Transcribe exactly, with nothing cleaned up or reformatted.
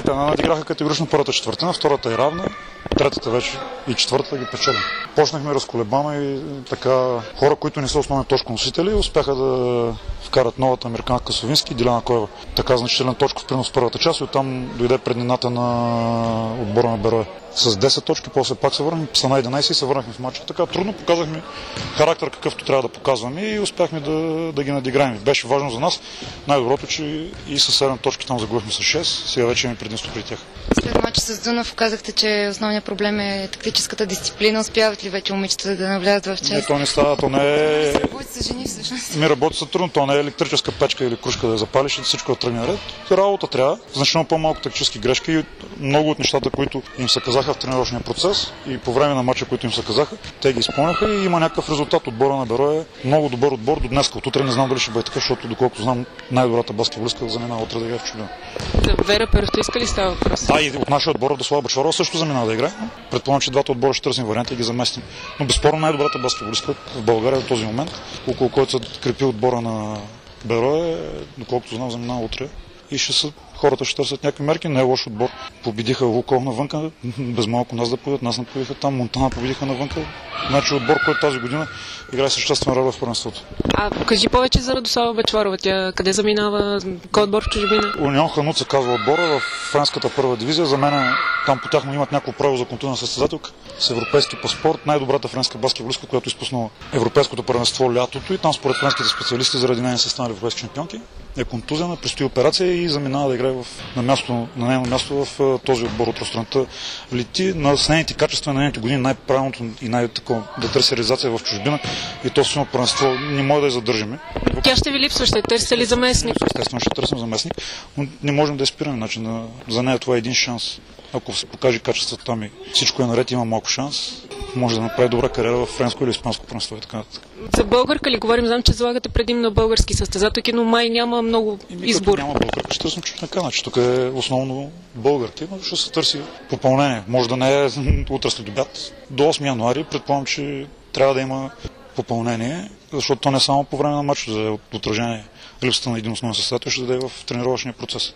Те надиграха категорично първата четвъртина, втората е равна, третата вече и четвъртата ги печелим. Почнахме разколебано и така хора, които не са основни точконосители, успяха да вкарат новата американка Совински и Диляна Коева. Така значителен точков принос в първата част и оттам дойде преднината на отбора на Берое. С десет точки, после пак се върнахме, са на единайсет и се върнахме в матча. Така трудно показахме характер, какъвто трябва да показваме и успяхме да, да ги надиграем. Беше важно за нас. Най-доброто, че и с седем точки там загубихме с шест, сега вече имаме предимство при тях. След матча с Дунав казахте, че основният проблем е тактическата дисциплина. Успяват ли вече момичета да навлязат в част? Не, то не става, то не е... Работи с жени всъщност. Ми работи са трудно, то не е електрическа печка или кружка да я запалиш и всичко да тръгне наред. Работа трябва, значително по-малко тактически грешки и много от нещата, които им се казаха в тренировъчния процес и по време на матча, които им се казаха, те ги изпълняха и има някакъв резултат. Отбора на Берое е много добър отбор до днес. От утре не знам дали ще бъде така, защото доколкото знам, най-добрата баскетболистка замина утре да играе в чужбина. За Вера Перовтойска ли става въпрос? Да, и от нашия отбор Радослава Бъчварова също замина да играе. Предполагам, че двата отбора ще търсим варианти и ги заместим. Но безспорно най-добрата баскетболистка в България в този момент, около който се крепи отбора на Берое, доколкото знам, замина утре. И ще са, хората ще търсят някакви мерки. Не е лош отбор. Победиха Лукол навънка, без малко нас да победят, нас не победиха там, Монтана победиха навънка. Значи отбор, който тази година играе съществена роля в първенството. А кажи повече за Радослава Бъчварова. Тя къде заминава? Кой отбор в чужбина? Унион Ханут се казва отбора в френската първа дивизия. За мен там по тях имат някакво право за контузна състезателка с европейски паспорт. Най-добрата френска баскетболистка, която изпуснала европейското първенство лятото и там според френските специалисти заради нея са станали европейски шампионки. Е контузена, предстои операция и заминава да играе в, на, място, на нейно място в този отбор от Ространта Лети. На с нейните качества, на нейните години най-правилното и най-тако да търси реализация в чужбина и то силно първенство не може да я задържаме. Тя ще ви липсва, ще търсите ли заместник? Естествено ще търсим заместник, но не можем да я спираме. Значи, на, за нея това е един шанс. Ако се покаже качеството там и всичко е наред, има малко шанс, може да направи добра кариера в френско или испанско първенство и така нататък. За българка ли говорим? Знам, че залагате предимно български състезателки, но май няма много Ими, избор. Няма българка, ще търсим чужденка. Значи, тук е основно българки, но ще се търси попълнение. Може да не е утре след обяд. До осми януари предполагам, че трябва да има попълнение, защото то не само по време на матча, за отражение липсата на един основен състезател ще даде в тренировъчния процес.